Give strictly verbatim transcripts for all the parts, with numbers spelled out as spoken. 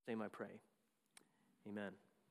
name I pray. Amen.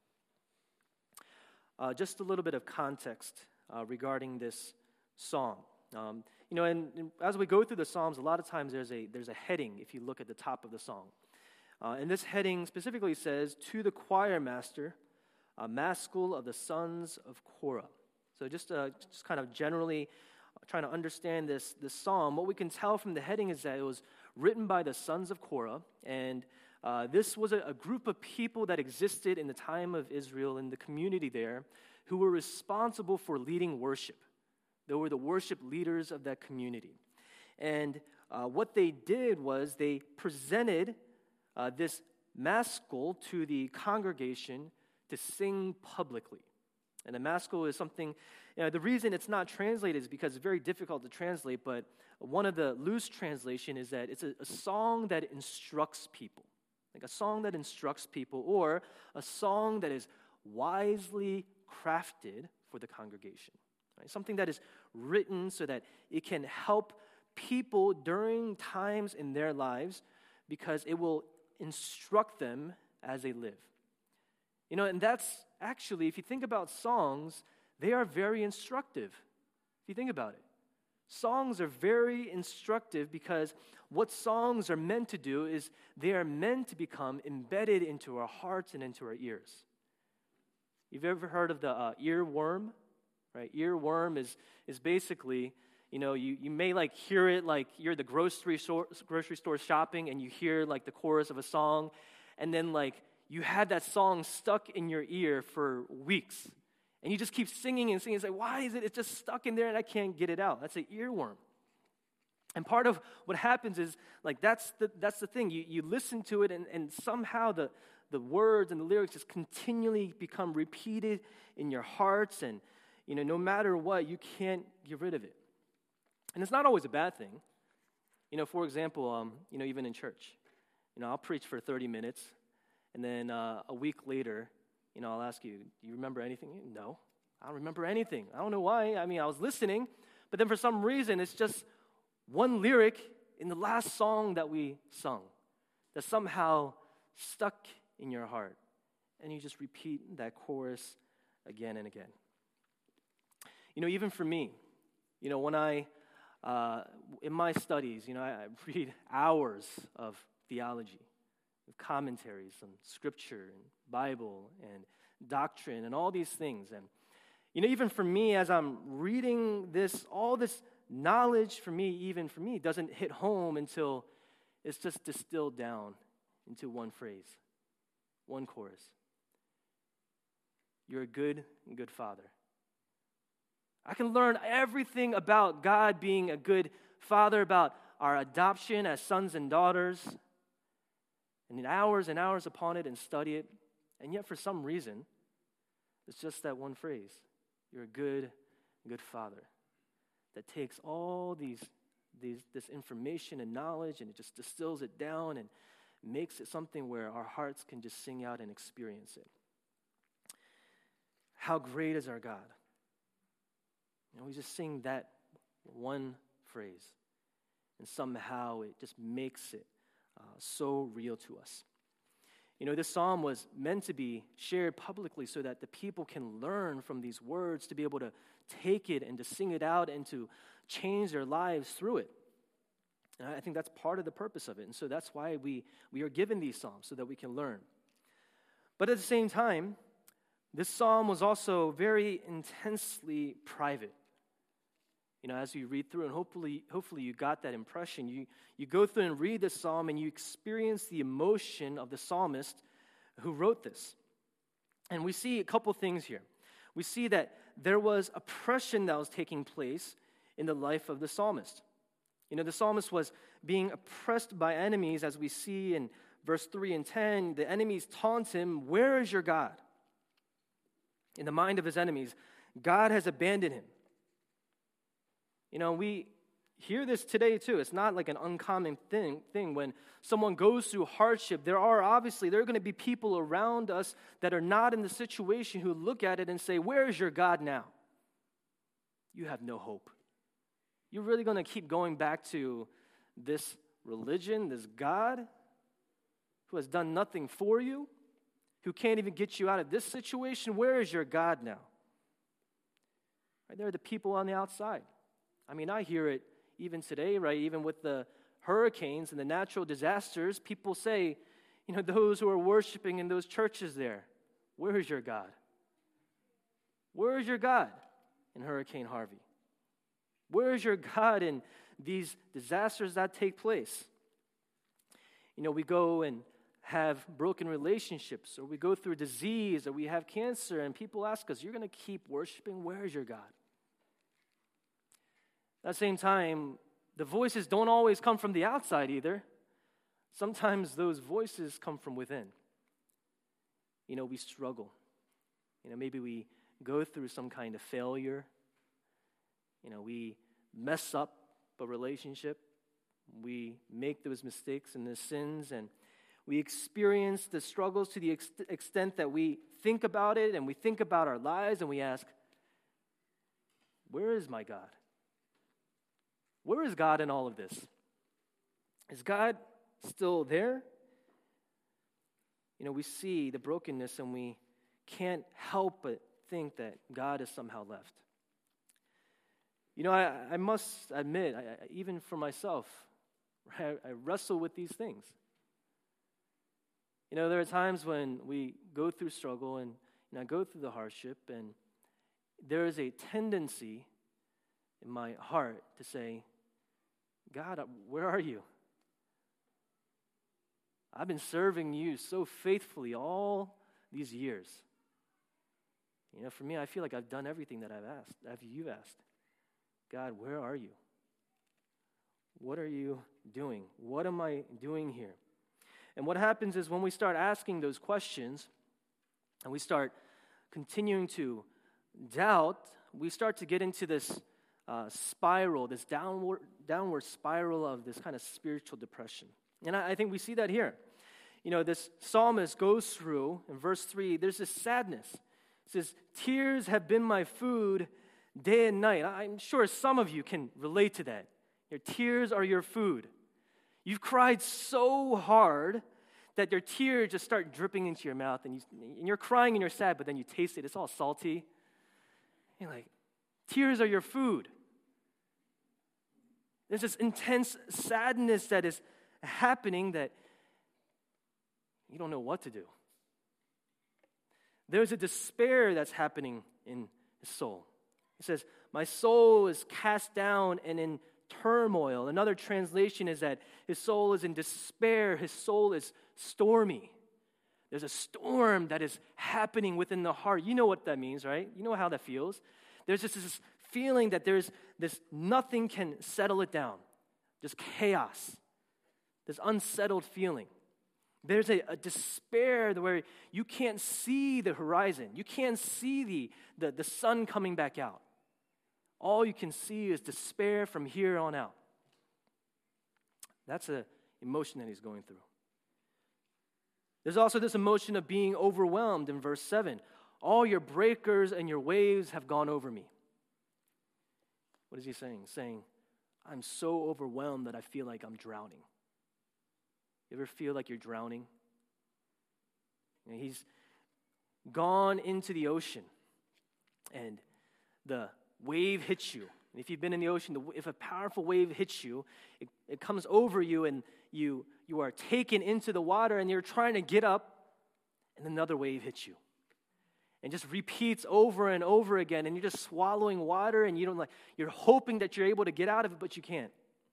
Uh, just a little bit of context uh, regarding this psalm. Um, you know, and, and as we go through the Psalms, a lot of times there's a there's a heading if you look at the top of the song. Uh, and this heading specifically says, "To the choir master, a maskil of the sons of Korah." So just uh, just kind of generally trying to understand this, this psalm, what we can tell from the heading is that it was written by the sons of Korah, and uh, this was a, a group of people that existed in the time of Israel, in the community there, who were responsible for leading worship. They were the worship leaders of that community. And uh, what they did was they presented uh, this maskil to the congregation to sing publicly. And a maskil is something, you know, the reason it's not translated is because it's very difficult to translate, but one of the loose translation is that it's a, a song that instructs people. Like a song that instructs people, or a song that is wisely crafted for the congregation. Right? Something that is written so that it can help people during times in their lives because it will instruct them as they live. You know, and that's actually, if you think about songs, they are very instructive. If you think about it. Songs are very instructive because what songs are meant to do is they are meant to become embedded into our hearts and into our ears. You've ever heard of the uh, earworm? Right? Earworm is is basically, you know, you, you may like hear it like you're at the grocery store, grocery store shopping and you hear like the chorus of a song, and then like you had that song stuck in your ear for weeks. And you just keep singing and singing. It's like, why is it? It's just stuck in there and I can't get it out. That's an earworm. And part of what happens is, like, that's the that's the thing. You you listen to it and, and somehow the, the words and the lyrics just continually become repeated in your hearts. And, you know, no matter what, you can't get rid of it. And it's not always a bad thing. You know, for example, um, you know, even in church. You know, I'll preach for thirty minutes. And then uh, a week later, you know, I'll ask you, do you remember anything? No, I don't remember anything. I don't know why. I mean, I was listening, but then for some reason, it's just one lyric in the last song that we sung that somehow stuck in your heart. And you just repeat that chorus again and again. You know, even for me, you know, when I, uh, in my studies, you know, I, I read hours of theology, with commentaries on Scripture and Bible and doctrine and all these things. And, you know, even for me, as I'm reading this, all this knowledge for me, even for me, doesn't hit home until it's just distilled down into one phrase, one chorus. You're a good, good Father. I can learn everything about God being a good Father, about our adoption as sons and daughters, and in hours and hours upon it and study it. And yet for some reason, it's just that one phrase. You're a good, good Father. That takes all these, these this information and knowledge and it just distills it down and makes it something where our hearts can just sing out and experience it. How great is our God? You know, we just sing that one phrase. And somehow it just makes it Uh, so real to us. You know, this psalm was meant to be shared publicly so that the people can learn from these words, to be able to take it and to sing it out and to change their lives through it. And I think that's part of the purpose of it. And so that's why we, we are given these psalms, so that we can learn. But at the same time, this psalm was also very intensely private. You know, as you read through, and hopefully, hopefully you got that impression. You you go through and read this psalm, and you experience the emotion of the psalmist who wrote this. And we see a couple things here. We see that there was oppression that was taking place in the life of the psalmist. You know, the psalmist was being oppressed by enemies, as we see in verse three and ten. The enemies taunt him, "Where is your God?" In the mind of his enemies, God has abandoned him. You know, we hear this today too. It's not like an uncommon thing, thing. When someone goes through hardship, there are obviously, there are going to be people around us that are not in the situation who look at it and say, "Where is your God now? You have no hope. You're really going to keep going back to this religion, this God, who who has done nothing for you, who can't even get you out of this situation? Where is your God now? Right, there are the people on the outside. I mean, I hear it even today, right? Even with the hurricanes and the natural disasters, people say, you know, those who are worshiping in those churches there, where is your God? Where is your God in Hurricane Harvey? Where is your God in these disasters that take place? You know, we go and have broken relationships, or we go through a disease, or we have cancer, and people ask us, you're going to keep worshiping? Where is your God? At the same time, the voices don't always come from the outside either. Sometimes those voices come from within. You know, we struggle. You know, maybe we go through some kind of failure. You know, we mess up a relationship. We make those mistakes and the sins, and we experience the struggles to the ex- extent that we think about it, and we think about our lives, and we ask, where is my God? Where is God in all of this? Is God still there? You know, we see the brokenness, and we can't help but think that God is somehow left. You know, I, I must admit, I, I, even for myself, I, I wrestle with these things. You know, there are times when we go through struggle and, and I go through the hardship, and there is a tendency in my heart to say, God, where are you? I've been serving you so faithfully all these years. You know, for me, I feel like I've done everything that I've asked, that you've asked. God, where are you? What are you doing? What am I doing here? And what happens is when we start asking those questions and we start continuing to doubt, we start to get into this uh, spiral, this downward, downward spiral of this kind of spiritual depression. And I, I think we see that here. You know, this psalmist goes through, in verse three, there's this sadness. It says, tears have been my food day and night. I'm sure some of you can relate to that. Your tears are your food. You've cried so hard that your tears just start dripping into your mouth, and, you, and you're crying and you're sad, but then you taste it. It's all salty. You're like, tears are your food. There's this intense sadness that is happening that you don't know what to do. There's a despair that's happening in his soul. It says, my soul is cast down and in turmoil. Another translation is that his soul is in despair. His soul is stormy. There's a storm that is happening within the heart. You know what that means, right? You know how that feels. There's just this feeling that there's this nothing can settle it down. Just chaos. This unsettled feeling. There's a, a despair where you can't see the horizon. You can't see the, the, the sun coming back out. All you can see is despair from here on out. That's an emotion that he's going through. There's also this emotion of being overwhelmed in verse seven. All your breakers and your waves have gone over me. What is he saying? Saying, I'm so overwhelmed that I feel like I'm drowning. You ever feel like you're drowning? And he's gone into the ocean, and the wave hits you. And if you've been in the ocean, the, if a powerful wave hits you, it, it comes over you, and you, you are taken into the water, and you're trying to get up, and another wave hits you. And just repeats over and over again, and you're just swallowing water, and you don't like, you're hoping that you're able to get out of it, but you can't.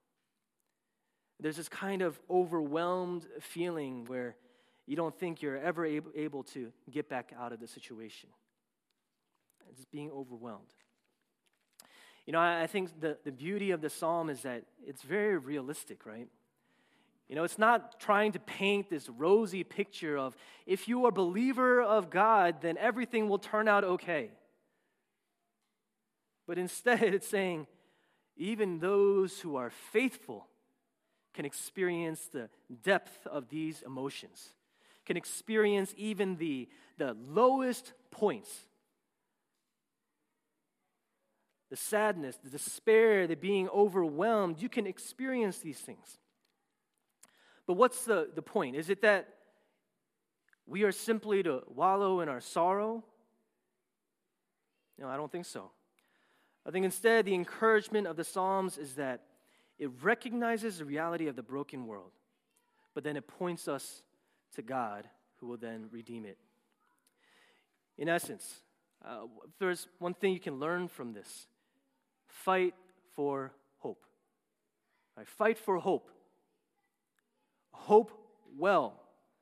There's this kind of overwhelmed feeling where you don't think you're ever able, able to get back out of the situation. It's just being overwhelmed. You know, I, I think the, the beauty of the psalm is that it's very realistic, right? You know, it's not trying to paint this rosy picture of if you are a believer of God, then everything will turn out okay. But instead, it's saying even those who are faithful can experience the depth of these emotions, can experience even the, the lowest points. The sadness, the despair, the being overwhelmed, you can experience these things. But what's the, the point? Is it that we are simply to wallow in our sorrow? No, I don't think so. I think instead the encouragement of the Psalms is that it recognizes the reality of the broken world, but then it points us to God who will then redeem it. In essence, uh, if there's one thing you can learn from this, fight for hope. Right? Fight for hope. Hope well.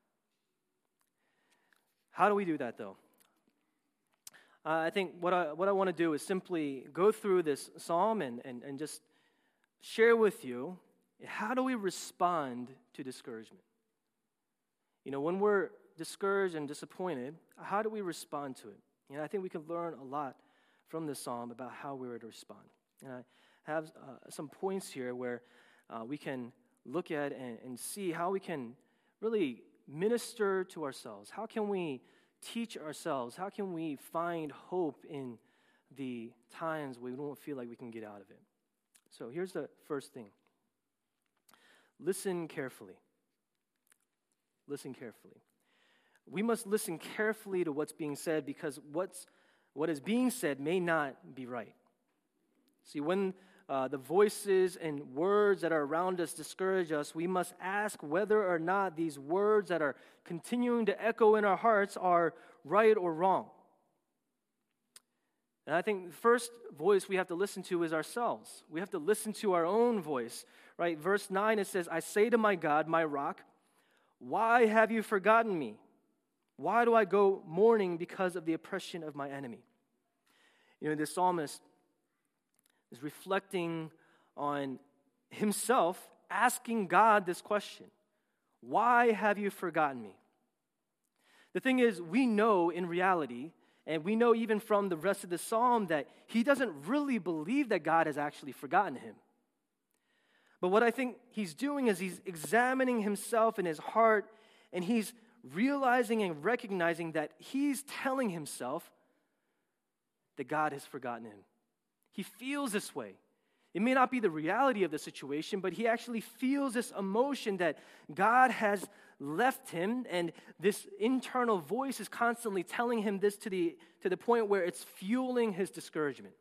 How do we do that, though? Uh, I think what I what I want to do is simply go through this psalm and, and, and just share with you, how do we respond to discouragement? You know, when we're discouraged and disappointed, how do we respond to it? You know, I think we can learn a lot from this psalm about how we're to respond. And I have uh, some points here where uh, we can look at and, and see how we can really minister to ourselves. How can we teach ourselves? How can we find hope in the times we don't feel like we can get out of it? So here's the first thing. Listen carefully. Listen carefully. We must listen carefully to what's being said because what's what is being said may not be right. See, when uh, the voices and words that are around us discourage us, we must ask whether or not these words that are continuing to echo in our hearts are right or wrong. And I think the first voice we have to listen to is ourselves. We have to listen to our own voice, right? Verse nine, it says, I say to my God, my rock, why have you forgotten me? Why do I go mourning because of the oppression of my enemy? You know, the psalmist is reflecting on himself, asking God this question. Why have you forgotten me? The thing is, we know in reality, and we know even from the rest of the psalm, that he doesn't really believe that God has actually forgotten him. But what I think he's doing is he's examining himself in his heart, and he's realizing and recognizing that he's telling himself that God has forgotten him. He feels this way. It may not be the reality of the situation, but he actually feels this emotion that God has left him, and this internal voice is constantly telling him this to the, to the point where it's fueling his discouragement.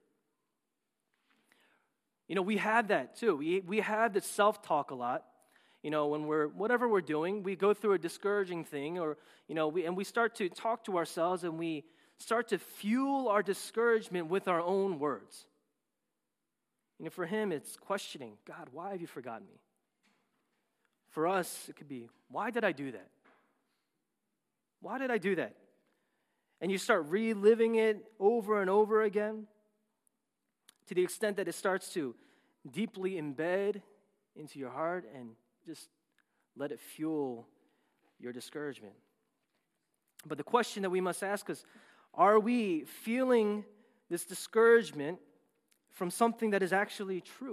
You know, we have that too. We, we have this self-talk a lot. You know, when we're, whatever we're doing, we go through a discouraging thing, or, you know, we, and we start to talk to ourselves, and we start to fuel our discouragement with our own words. You know, for him, it's questioning, God, why have you forgotten me? For us, it could be, why did I do that? Why did I do that? And you start reliving it over and over again to the extent that it starts to deeply embed into your heart and just let it fuel your discouragement. But the question that we must ask is, are we feeling this discouragement from something that is actually true?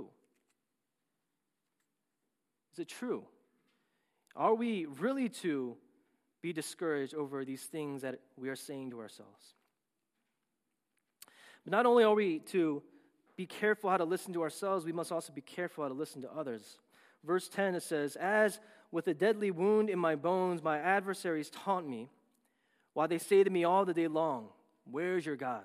Is it true? Are we really to be discouraged over these things that we are saying to ourselves? But not only are we to be careful how to listen to ourselves, we must also be careful how to listen to others. Verse ten, it says, as with a deadly wound in my bones, my adversaries taunt me, while they say to me all the day long, where's your God?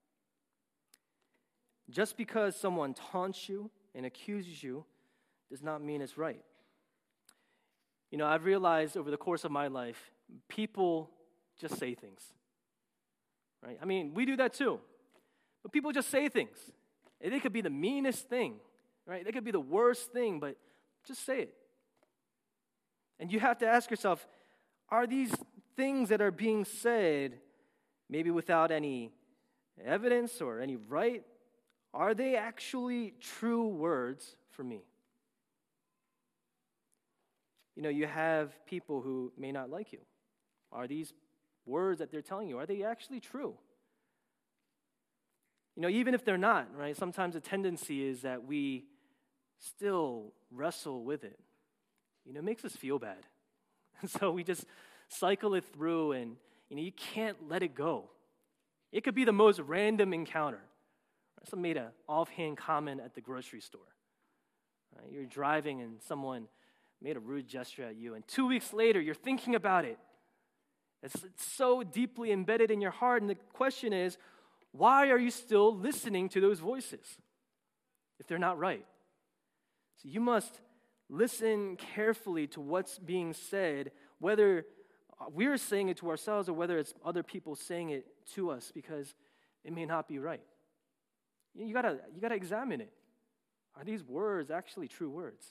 Just because someone taunts you and accuses you does not mean it's right. You know, I've realized over the course of my life, people just say things, right? I mean, we do that too, but people just say things. They could be the meanest thing, right? They could be the worst thing, but just say it. And you have to ask yourself, are these things that are being said, maybe without any evidence or any right, are they actually true words for me? You know, you have people who may not like you. Are these words that they're telling you, are they actually true? You know, even if they're not, right, sometimes the tendency is that we still wrestle with it. You know, it makes us feel bad. So we just cycle it through, and, you know, you can't let it go. It could be the most random encounter. Someone made an offhand comment at the grocery store. Right? You're driving, and someone made a rude gesture at you, and two weeks later, you're thinking about it, It's, it's so deeply embedded in your heart. And the question is, why are you still listening to those voices if they're not right? So you must listen carefully to what's being said, whether we're saying it to ourselves or whether it's other people saying it to us, because it may not be right. You gotta, you gotta examine it. Are these words actually true words?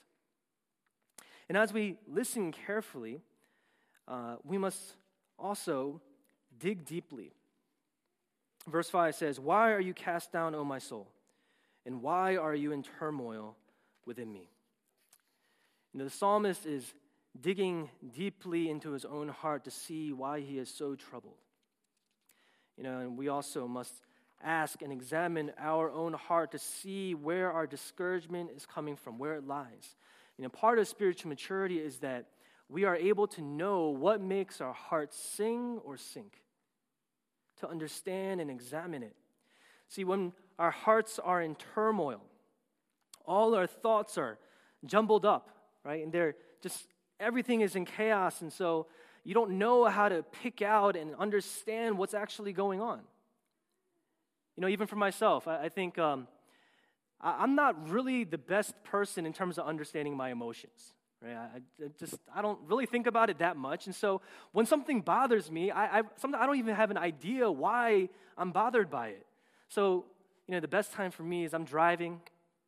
And as we listen carefully, uh, we must also dig deeply. Verse five says, "Why are you cast down, O my soul? And why are you in turmoil within me?" You know, the psalmist is digging deeply into his own heart to see why he is so troubled. You know, and we also must ask and examine our own heart to see where our discouragement is coming from, where it lies. You know, part of spiritual maturity is that we are able to know what makes our hearts sing or sink, to understand and examine it. See, when our hearts are in turmoil, all our thoughts are jumbled up, right? And they're just, everything is in chaos, and so you don't know how to pick out and understand what's actually going on. You know, even for myself, I, I think um, I, I'm not really the best person in terms of understanding my emotions. Right? I, I just I don't really think about it that much, and so when something bothers me, I I, sometimes I don't even have an idea why I'm bothered by it. So you know, the best time for me is I'm driving,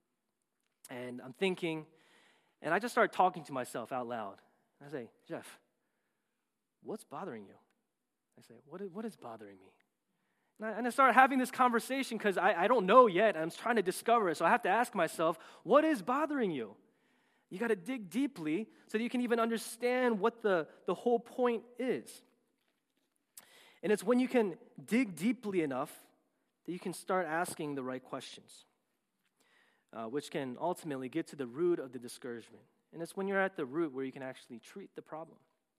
and I'm thinking, and I just start talking to myself out loud. I say, "Jeff, what's bothering you?" I say, "What is, what is bothering me?" And I, and I start having this conversation because I, I don't know yet. I'm trying to discover it, so I have to ask myself, "What is bothering you?" You got to dig deeply so that you can even understand what the, the whole point is. And it's when you can dig deeply enough that you can start asking the right questions, uh, which can ultimately get to the root of the discouragement. And it's when you're at the root where you can actually treat the problem.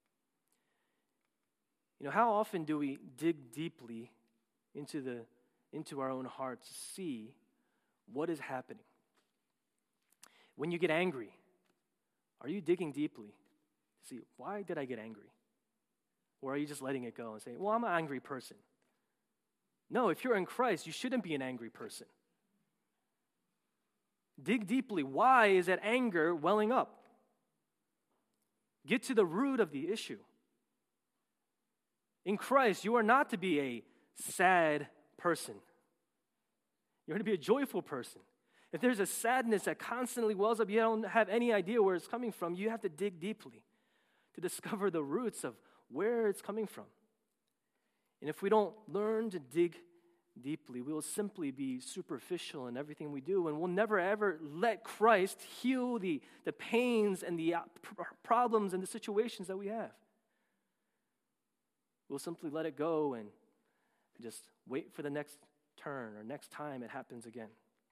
You know, how often do we dig deeply into the into our own hearts to see what is happening? When you get angry, are you digging deeply to see, why did I get angry? Or are you just letting it go and saying, well, I'm an angry person? No, if you're in Christ, you shouldn't be an angry person. Dig deeply. Why is that anger welling up? Get to the root of the issue. In Christ, you are not to be a sad person. You're to be a joyful person. If there's a sadness that constantly wells up, you don't have any idea where it's coming from, you have to dig deeply to discover the roots of where it's coming from. And if we don't learn to dig deeply, we will simply be superficial in everything we do, and we'll never ever let Christ heal the, the pains and the problems and the situations that we have. We'll simply let it go and just wait for the next turn or next time it happens again.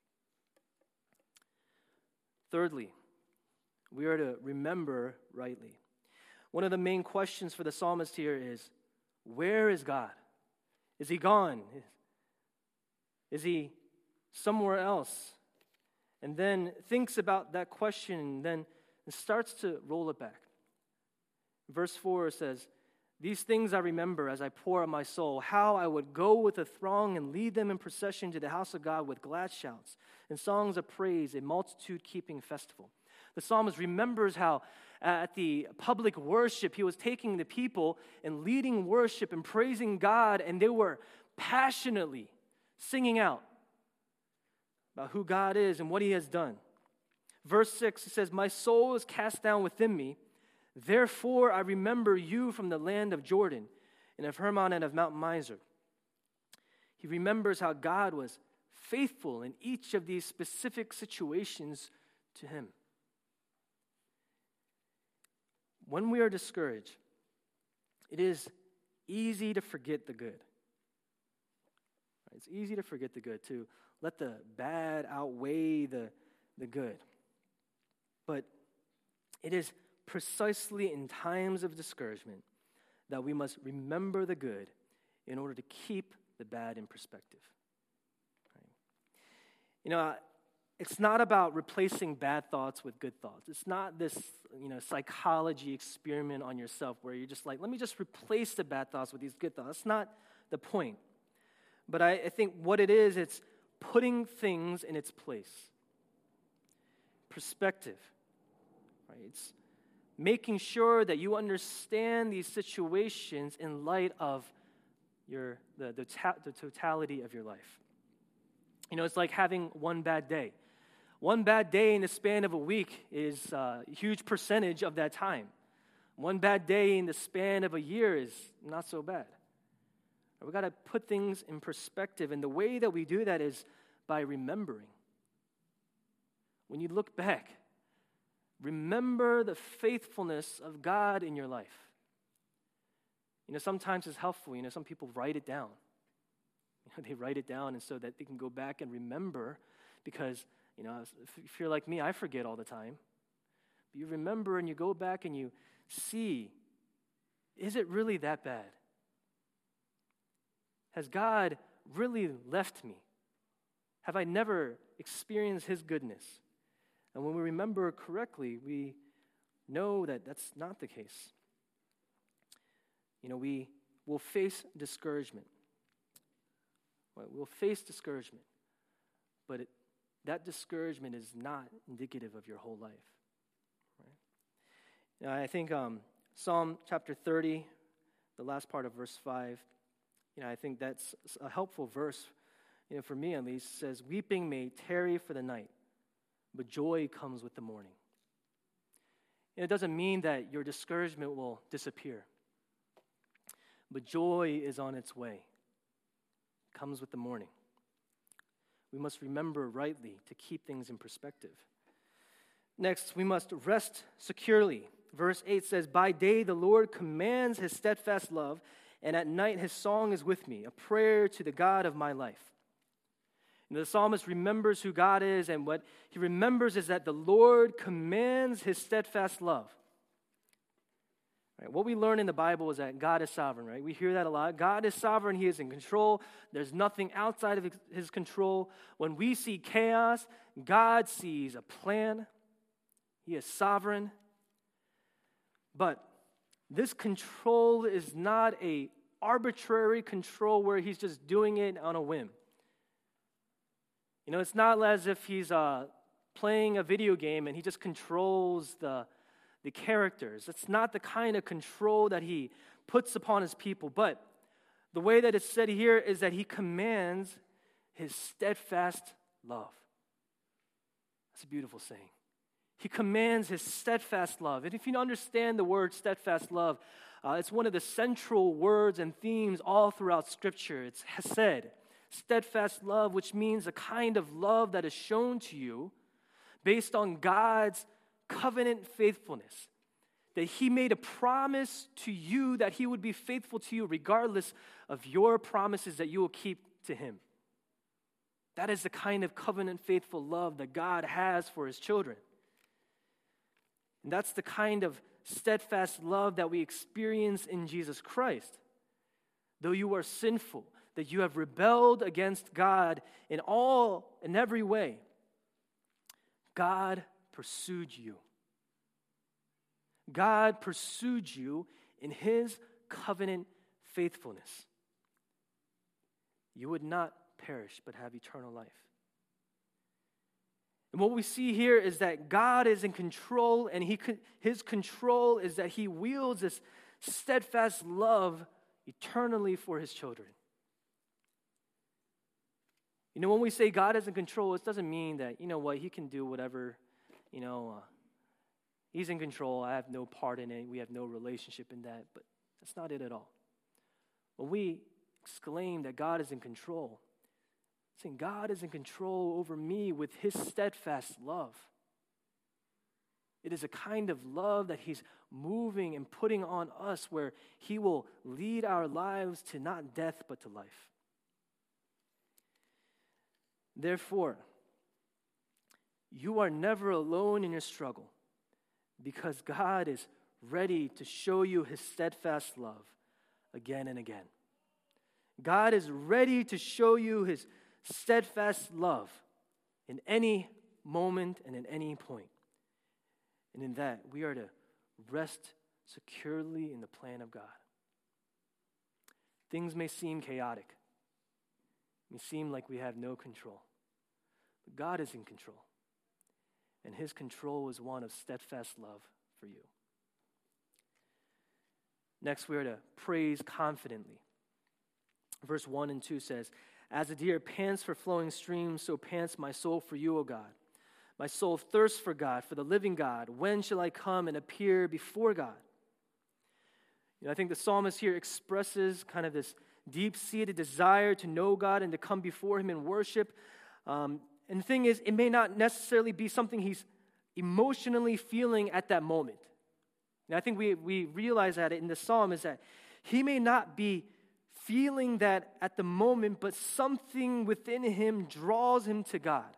Thirdly, we are to remember rightly. One of the main questions for the psalmist here is, where is God? Is he gone? Is he somewhere else? And then thinks about that question and then starts to roll it back. Verse four says, "These things I remember as I pour out my soul, how I would go with a throng and lead them in procession to the house of God with glad shouts and songs of praise, a multitude-keeping festival." The psalmist remembers how at the public worship, he was taking the people and leading worship and praising God, and they were passionately singing out about who God is and what he has done. Verse six, it says, "My soul is cast down within me. Therefore I remember you from the land of Jordan and of Hermon and of Mount Mizar." He remembers how God was faithful in each of these specific situations to him. When we are discouraged, it is easy to forget the good. It's easy to forget the good, to let the bad outweigh the, the good. But it is precisely in times of discouragement that we must remember the good in order to keep the bad in perspective. Right? You know, it's not about replacing bad thoughts with good thoughts. It's not this, you know, psychology experiment on yourself where you're just like, let me just replace the bad thoughts with these good thoughts. That's not the point. But I, I think what it is, it's putting things in its place. Perspective. Right? It's making sure that you understand these situations in light of your the, the, ta- the totality of your life. You know, it's like having one bad day. One bad day in the span of a week is a huge percentage of that time. One bad day in the span of a year is not so bad. We've got to put things in perspective, and the way that we do that is by remembering. When you look back, remember the faithfulness of God in your life. You know, sometimes it's helpful. You know, some people write it down. You know, they write it down and so that they can go back and remember because, you know, if you're like me, I forget all the time. But you remember and you go back and you see, is it really that bad? Has God really left me? Have I never experienced His goodness? And when we remember correctly, we know that that's not the case. You know, we will face discouragement. We'll face discouragement, but it, that discouragement is not indicative of your whole life. Right? Now, I think um, Psalm chapter thirty, the last part of verse five, you know, I think that's a helpful verse, you know, for me at least. It says, "Weeping may tarry for the night, but joy comes with the morning." And it doesn't mean that your discouragement will disappear, but joy is on its way. It comes with the morning. We must remember rightly to keep things in perspective. Next, we must rest securely. Verse eight says, "By day the Lord commands His steadfast love, and at night His song is with me, a prayer to the God of my life." And the psalmist remembers who God is, and what he remembers is that the Lord commands His steadfast love. Right? What we learn in the Bible is that God is sovereign, right? We hear that a lot. God is sovereign. He is in control. There's nothing outside of His control. When we see chaos, God sees a plan. He is sovereign. But this control is not an arbitrary control where He's just doing it on a whim. You know, it's not as if He's uh, playing a video game and He just controls the, the characters. It's not the kind of control that He puts upon His people. But the way that it's said here is that He commands His steadfast love. That's a beautiful saying. He commands His steadfast love. And if you understand the word steadfast love, uh, it's one of the central words and themes all throughout Scripture. It's hesed, steadfast love, which means a kind of love that is shown to you based on God's covenant faithfulness. That He made a promise to you that He would be faithful to you regardless of your promises that you will keep to Him. That is the kind of covenant faithful love that God has for His children. And that's the kind of steadfast love that we experience in Jesus Christ. Though you are sinful, that you have rebelled against God in all, in every way, God pursued you. God pursued you in His covenant faithfulness. You would not perish, but have eternal life. And what we see here is that God is in control, and he, His control is that He wields this steadfast love eternally for His children. You know, when we say God is in control, it doesn't mean that, you know what, He can do whatever, you know, uh, He's in control, I have no part in it, we have no relationship in that, but that's not it at all. When we exclaim that God is in control, saying God is in control over me with His steadfast love. It is a kind of love that He's moving and putting on us where He will lead our lives to not death but to life. Therefore, you are never alone in your struggle because God is ready to show you His steadfast love again and again. God is ready to show you His steadfast love in any moment and at any point. And in that, we are to rest securely in the plan of God. Things may seem chaotic. It may seem like we have no control. But God is in control. And his control is one of steadfast love for you. Next, we are to praise confidently. Verse one and two says, "As a deer pants for flowing streams, so pants my soul for you, O God. My soul thirsts for God, for the living God. When shall I come and appear before God?" You know, I think the psalmist here expresses kind of this deep-seated desire to know God and to come before him in worship. Um, and the thing is, it may not necessarily be something he's emotionally feeling at that moment. And I think we, we realize that in the psalm is that he may not be feeling that at the moment, but something within him draws him to God.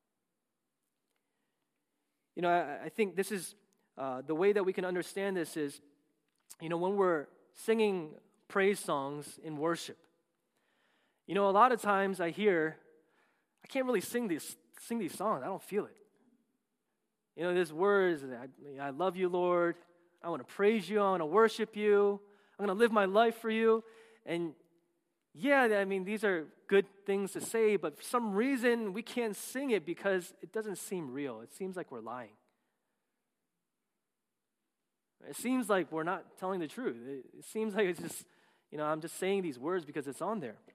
You know, I, I think this is uh, the way that we can understand this is, you know, when we're singing praise songs in worship, you know, a lot of times I hear, I can't really sing these sing these songs. I don't feel it. You know, there's words, I, I love you, Lord. I want to praise you. I want to worship you. I'm going to live my life for you. And yeah, I mean, these are good things to say, but for some reason we can't sing it because it doesn't seem real. It seems like we're lying. It seems like we're not telling the truth. It seems like it's just, you know, I'm just saying these words because it's on there.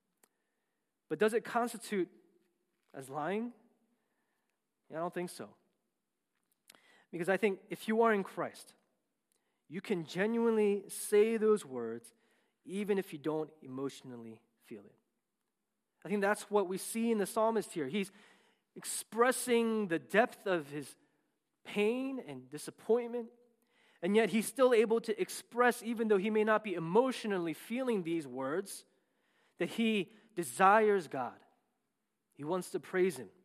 But does it constitute as lying? Yeah, I don't think so. Because I think if you are in Christ, you can genuinely say those words even if you don't emotionally feel it. I think that's what we see in the psalmist here. He's expressing the depth of his pain and disappointment, and yet he's still able to express, even though he may not be emotionally feeling these words, that he desires God. He wants to praise him.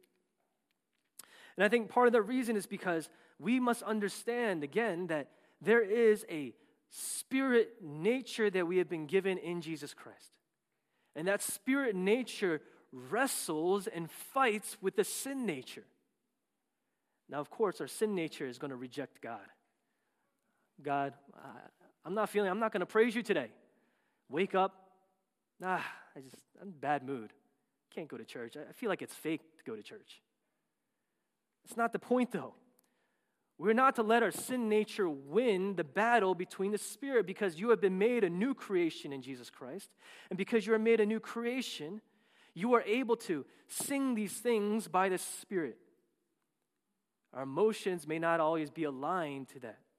And I think part of the reason is because we must understand, again, that there is a spirit nature that we have been given in Jesus Christ. And that spirit nature wrestles and fights with the sin nature. Now, of course, our sin nature is going to reject God. God, I'm not feeling, I'm not going to praise you today. Wake up. Ah, I just, I'm in a bad mood. Can't go to church. I feel like it's fake to go to church. It's not the point, though. We're not to let our sin nature win the battle between the Spirit, because you have been made a new creation in Jesus Christ. And because you are made a new creation, you are able to sing these things by the Spirit. Our emotions may not always be aligned to that.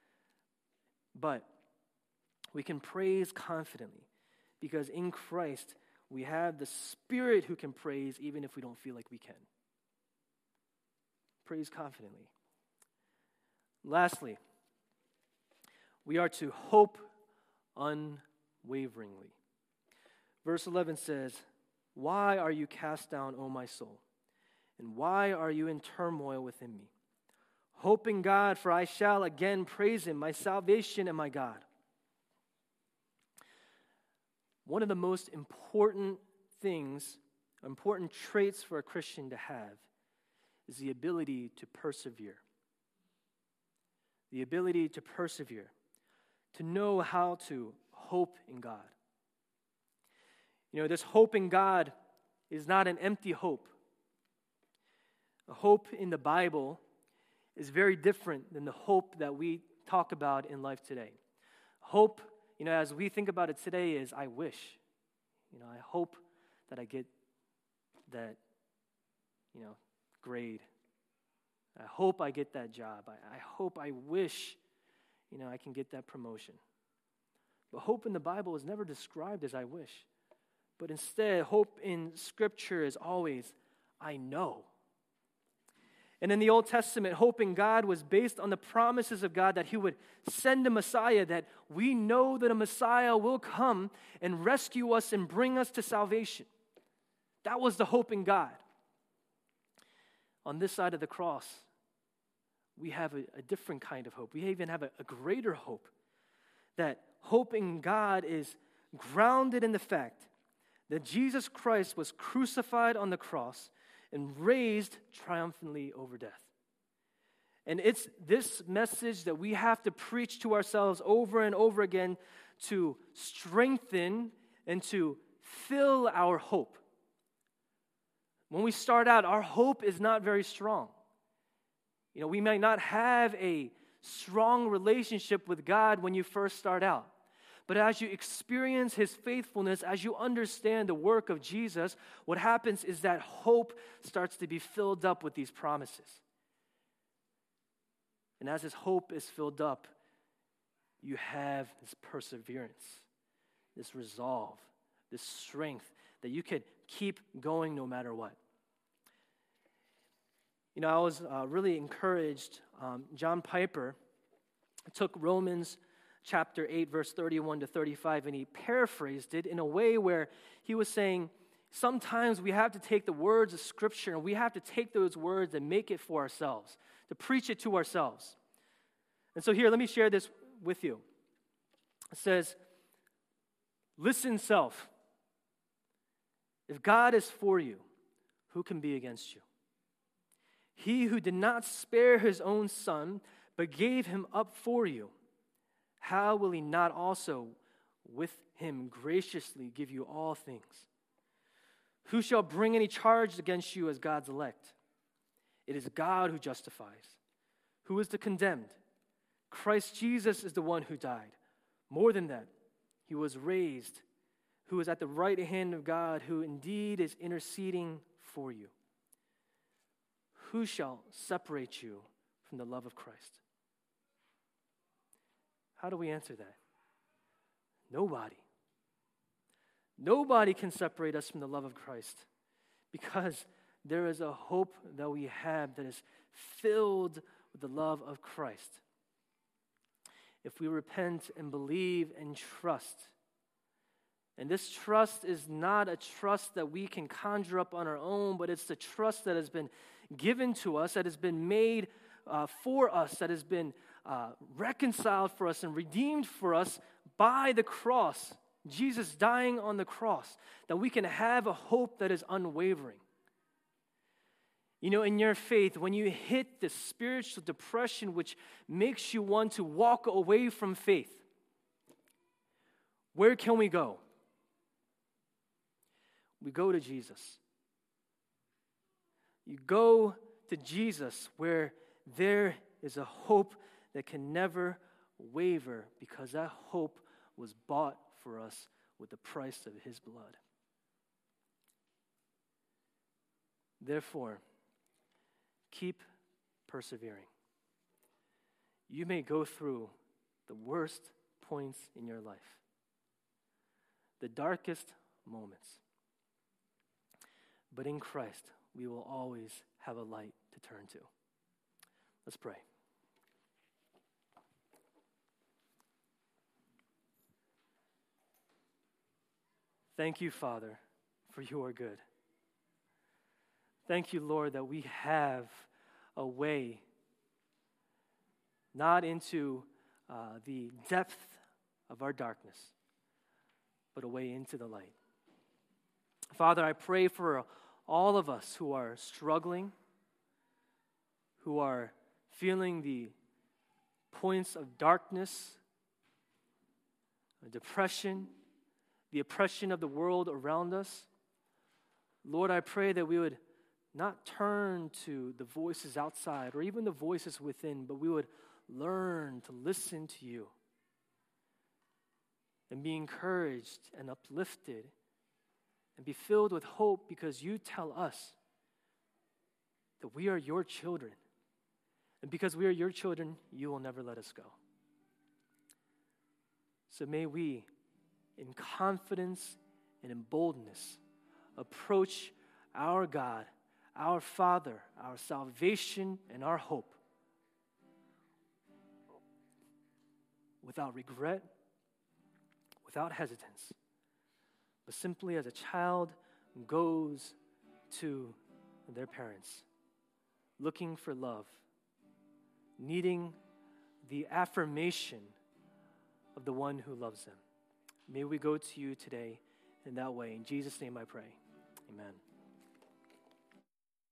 But we can praise confidently because in Christ we have the Spirit who can praise even if we don't feel like we can. Praise confidently. Lastly, we are to hope unwaveringly. Verse eleven says, "Why are you cast down, O my soul? And why are you in turmoil within me? Hope in God, for I shall again praise him, my salvation and my God." One of the most important things, important traits for a Christian to have is the ability to persevere. The ability to persevere, to know how to hope in God. You know, this hope in God is not an empty hope. A hope in the Bible is very different than the hope that we talk about in life today. Hope, you know, as we think about it today, is I wish. You know, I hope that I get that, you know, grade. I hope I get that job. I, I hope, I wish, you know, I can get that promotion. But hope in the Bible is never described as I wish. But instead, hope in Scripture is always, I know. And in the Old Testament, hope in God was based on the promises of God that he would send a Messiah, that we know that a Messiah will come and rescue us and bring us to salvation. That was the hope in God. On this side of the cross, we have a, a different kind of hope. We even have a, a greater hope. That hope in God is grounded in the fact that Jesus Christ was crucified on the cross and raised triumphantly over death. And it's this message that we have to preach to ourselves over and over again to strengthen and to fill our hope. When we start out, our hope is not very strong. You know, we might not have a strong relationship with God when you first start out. But as you experience His faithfulness, as you understand the work of Jesus, what happens is that hope starts to be filled up with these promises. And as this hope is filled up, you have this perseverance, this resolve, this strength that you could keep going no matter what. You know, I was uh, really encouraged. Um, John Piper took Romans chapter eight, verse thirty-one to thirty-five, and he paraphrased it in a way where he was saying, sometimes we have to take the words of Scripture and we have to take those words and make it for ourselves, to preach it to ourselves. And so here, let me share this with you. It says, listen, self. If God is for you, who can be against you? He who did not spare His own Son, but gave Him up for you, how will He not also with Him graciously give you all things? Who shall bring any charge against you as God's elect? It is God who justifies. Who is the condemned? Christ Jesus is the one who died. More than that, He was raised, who is at the right hand of God, who indeed is interceding for you. Who shall separate you from the love of Christ? How do we answer that? Nobody. Nobody can separate us from the love of Christ because there is a hope that we have that is filled with the love of Christ. If we repent and believe and trust, and this trust is not a trust that we can conjure up on our own, but it's the trust that has been given to us, that has been made uh, for us, that has been uh, reconciled for us and redeemed for us by the cross, Jesus dying on the cross, that we can have a hope that is unwavering. You know, in your faith, when you hit the spiritual depression which makes you want to walk away from faith, where can we go? We go to Jesus. You go to Jesus where there is a hope that can never waver because that hope was bought for us with the price of His blood. Therefore, keep persevering. You may go through the worst points in your life, the darkest moments. But in Christ, we will always have a light to turn to. Let's pray. Thank you, Father, for you are good. Thank you, Lord, that we have a way not into uh, the depth of our darkness, but a way into the light. Father, I pray for all of us who are struggling, who are feeling the points of darkness, depression, the oppression of the world around us. Lord, I pray that we would not turn to the voices outside or even the voices within, but we would learn to listen to you and be encouraged and uplifted and be filled with hope because you tell us that we are your children. And because we are your children, you will never let us go. So may we, in confidence and in boldness, approach our God, our Father, our salvation, and our hope without regret, without hesitance, but simply as a child goes to their parents, looking for love, needing the affirmation of the one who loves them. May we go to you today in that way. In Jesus' name I pray. Amen.